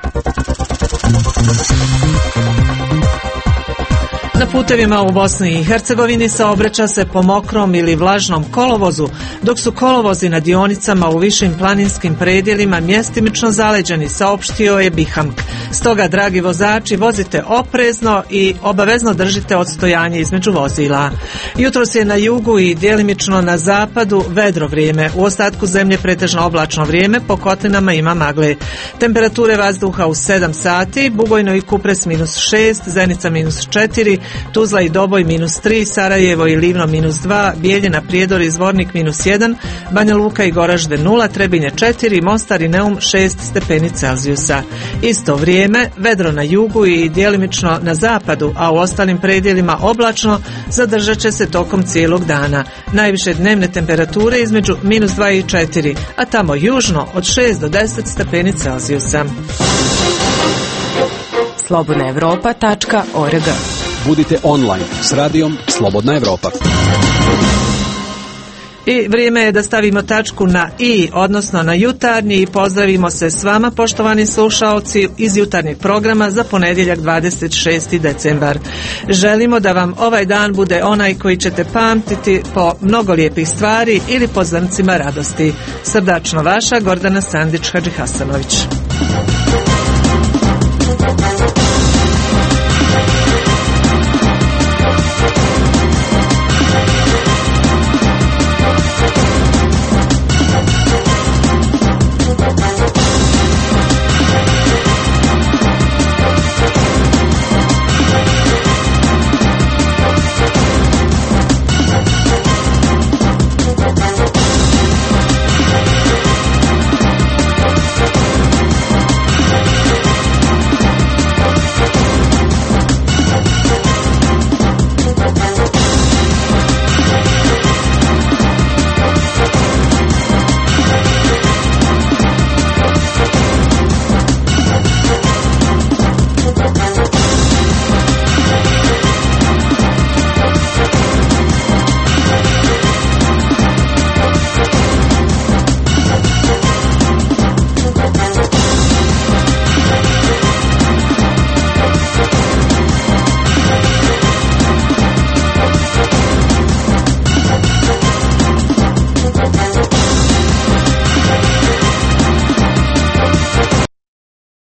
Na putevima u Bosni i Hercegovini saobraća se po mokrom ili vlažnom kolovozu, dok su kolovozi na dionicama u višim planinskim predjelima mjestimično zaleđeni, saopštio je Bihamk. Stoga, dragi vozači, vozite oprezno i obavezno držite odstojanje između vozila. Jutros je na jugu i djelimično na zapadu vedro vrijeme, u ostatku zemlje pretežno oblačno vrijeme, po kotlinama ima magle. Temperature vazduha u sedam sati, Bugojno i Kupres minus šest, Zenica minus četiri, Tuzla i Doboj minus tri, Sarajevo i Livno minus dva, Bijeljina, Prijedor i Zvornik minus jedan, Banja Luka i Goražde nula, Trebinje četiri, Mostar i Neum šest stepeni Celzijusa. Isto vrijeme, vedro na jugu i djelimično na zapadu, a u ostalim predjelima oblačno, zadržat će se tokom cijelog dana. Najviše dnevne temperature između minus dva i četiri, a tamo južno od šest do deset stepeni Celzijusa.
slobodna evropa tačka org.
Budite online s radijom Slobodna Evropa.
I vrijeme je da stavimo tačku na i, odnosno na jutarnji, i pozdravimo se s vama, poštovani slušaoci, iz jutarnjeg programa za ponedjeljak dvadeset šesti decembar. Želimo da vam ovaj dan bude onaj koji ćete pamtiti po mnogo lijepih stvari ili po zrncima radosti. Srdačno vaša Gordana Sandić Hadžihasanović.